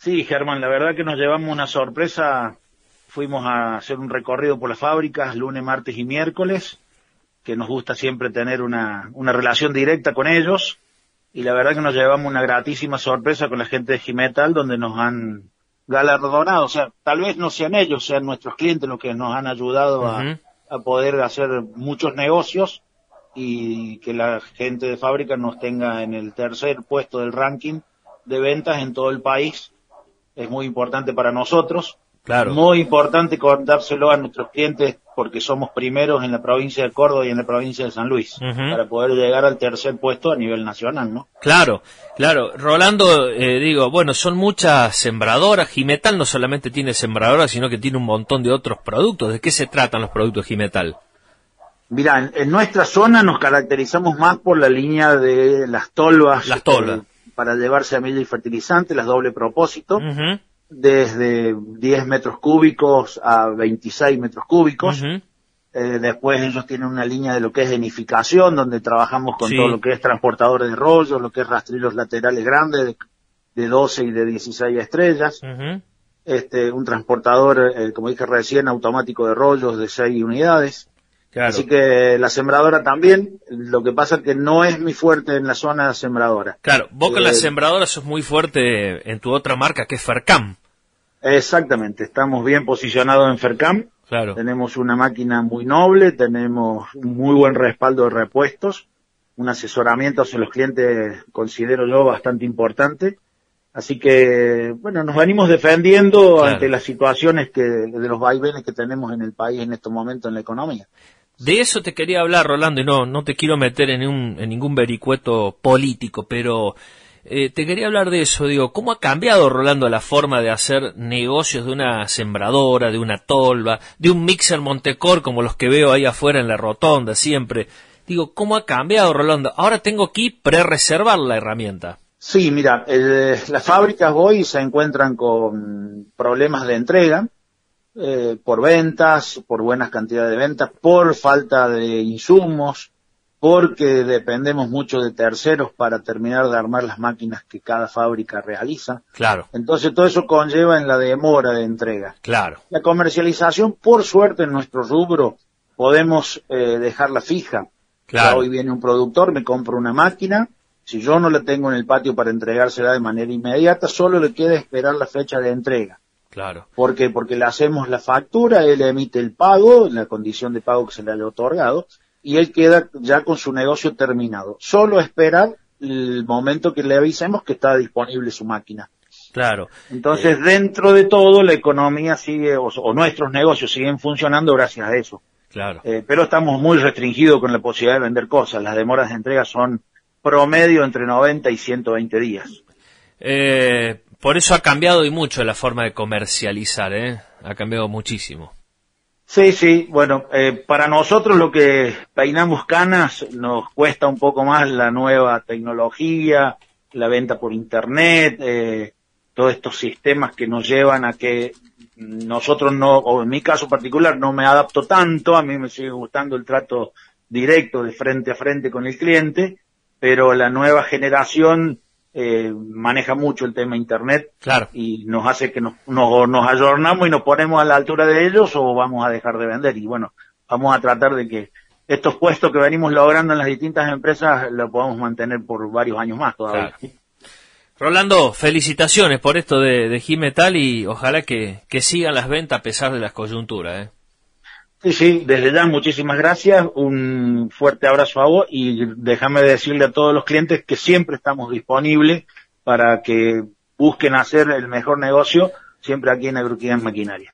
Sí, Germán, la verdad que nos llevamos una sorpresa. Fuimos a hacer un recorrido por las fábricas lunes, martes y miércoles, que nos gusta siempre tener una relación directa con ellos. Y la verdad que nos llevamos una gratísima sorpresa con la gente de Gimetal, donde nos han galardonado. O sea, tal vez no sean ellos, sean nuestros clientes los que nos han ayudado a poder hacer muchos negocios y que la gente de fábrica nos tenga en el tercer puesto del ranking de ventas en todo el país. Es muy importante para nosotros. Claro. Muy importante contárselo a nuestros clientes porque somos primeros en la provincia de Córdoba y en la provincia de San Luis, para poder llegar al tercer puesto a nivel nacional, ¿no? Claro, claro. Rolando, bueno, son muchas sembradoras. Gimetal no solamente tiene sembradoras, sino que tiene un montón de otros productos. ¿De qué se tratan los productos de Gimetal? Mirá, en nuestra zona nos caracterizamos más por la línea de las tolvas. Las tolvas. Para llevar semilla y fertilizante, las doble propósito. Desde 10 metros cúbicos a 26 metros cúbicos. Después ellos tienen una línea de lo que es enificación, donde trabajamos con todo lo que es transportadores de rollos, lo que es rastrillos laterales grandes de 12 y de 16 estrellas. Un transportador, como dije recién, automático de rollos de 6 unidades. Claro. Así que la sembradora también, lo que pasa es que no es mi fuerte en la zona sembradora. Claro, vos con la sembradora sos muy fuerte en tu otra marca que es Fercam. Exactamente, estamos bien posicionados en Fercam. Claro. Tenemos una máquina muy noble, tenemos un muy buen respaldo de repuestos, un asesoramiento hacia los clientes considero yo bastante importante. Así que, bueno, nos venimos defendiendo ante las situaciones de los vaivenes que tenemos en el país en estos momentos en la economía. De eso te quería hablar, Rolando, y no te quiero meter en ningún vericueto político, pero te quería hablar de eso. Digo, ¿cómo ha cambiado, Rolando, la forma de hacer negocios de una sembradora, de una tolva, de un mixer Montecor como los que veo ahí afuera en la rotonda siempre? Digo, ¿cómo ha cambiado, Rolando? Ahora tengo que pre-reservar la herramienta. Sí, mira, las fábricas hoy se encuentran con problemas de entrega, por ventas, por buenas cantidades de ventas, por falta de insumos, porque dependemos mucho de terceros para terminar de armar las máquinas que cada fábrica realiza. Claro. Entonces todo eso conlleva en la demora de entrega. Claro. La comercialización, por suerte en nuestro rubro, podemos dejarla fija. Claro. Hoy viene un productor, me compra una máquina, si yo no la tengo en el patio para entregársela de manera inmediata, solo le queda esperar la fecha de entrega. Claro. ¿Por qué? Porque le hacemos la factura, él emite el pago, la condición de pago que se le haya otorgado, y él queda ya con su negocio terminado. Solo esperar el momento que le avisemos que está disponible su máquina. Claro. Entonces, dentro de todo, la economía sigue, o nuestros negocios siguen funcionando gracias a eso. Claro. Pero estamos muy restringidos con la posibilidad de vender cosas. Las demoras de entrega son promedio entre 90 y 120 días. Por eso ha cambiado y mucho la forma de comercializar, ha cambiado muchísimo. Sí, bueno, para nosotros lo que peinamos canas nos cuesta un poco más la nueva tecnología, la venta por internet, todos estos sistemas que nos llevan a que nosotros no, o en mi caso particular, no me adapto tanto, a mí me sigue gustando el trato directo de frente a frente con el cliente, pero la nueva generación maneja mucho el tema internet. Claro. Y nos hace que nos ayornamos y nos ponemos a la altura de ellos o vamos a dejar de vender. Y bueno, vamos a tratar de que estos puestos que venimos logrando en las distintas empresas lo podamos mantener por varios años más todavía. Claro. Rolando, felicitaciones por esto de Gimetal y ojalá que sigan las ventas a pesar de las coyunturas. Sí, desde ya muchísimas gracias, un fuerte abrazo a vos y déjame decirle a todos los clientes que siempre estamos disponibles para que busquen hacer el mejor negocio siempre aquí en Agroquímica Maquinaria.